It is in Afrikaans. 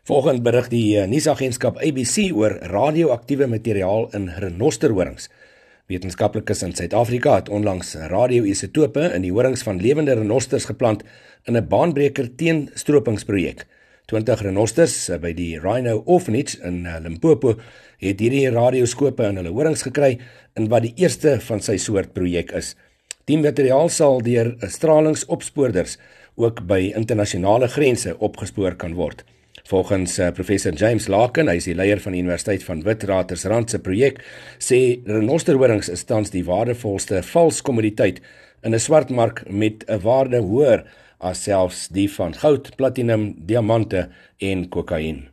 Volgende berig die nuusagentskap ABC oor radioaktiewe materiaal in renosterhorings. Wetenskaplikes in Suid-Afrika het onlangs radioisotope in die horings van lewende renosters geplant in 'n baanbreker teenstropingsprojek. 20 renosters by die Rhino Orphanage in Limpopo het hierdie radioskope in hulle horings gekry in wat die eerste van sy soort projek is. Die materiaal sal deur stralingsopspoorders ook by internasionale grense opgespoor kan word. Volgens professor James Larkin, hy is die leier van die Universiteit van Witwatersrand se projek, sê renosterhorings is tans die waardevolste vals kommoditeit in 'n swartmark met 'n waarde hoër as selfs die van goud, platinum, diamante en kokain.